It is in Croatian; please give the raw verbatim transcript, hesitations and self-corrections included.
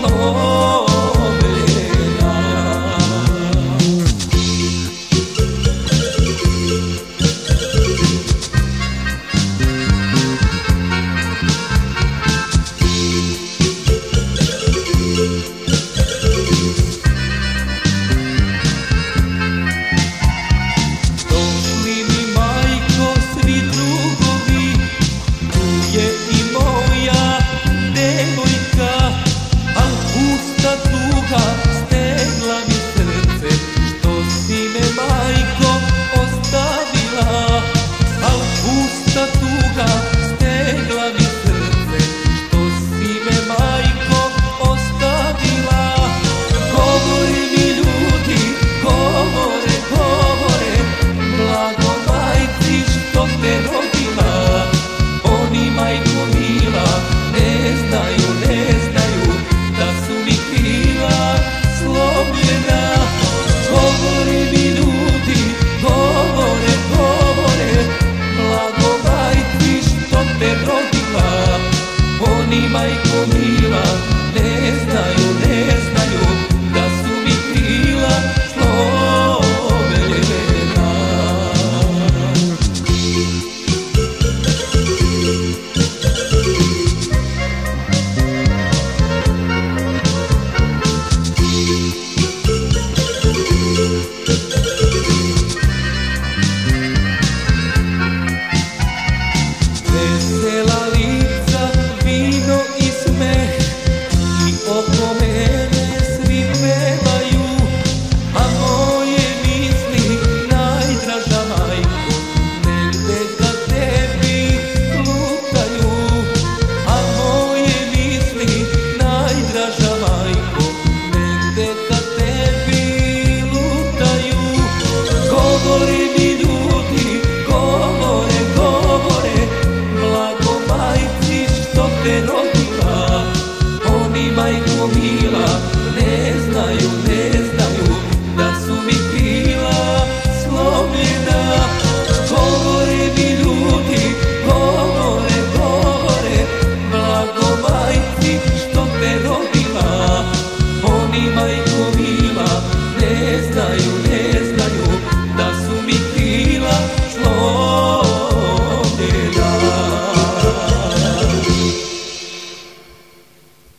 Majko mila, ne znaju, ne znaju da su mi krila slomljena. Vesela lica, vino i smeh, i oko mene svi pevaju, a moje misli, najdraža majko, negde ka tebi lutaju. A moje misli, najdraža majko, negde ka tebi lutaju. Govore mi ljudi, govore, govore, blago majci što te rodila. Oni, majko mila, ne znaju.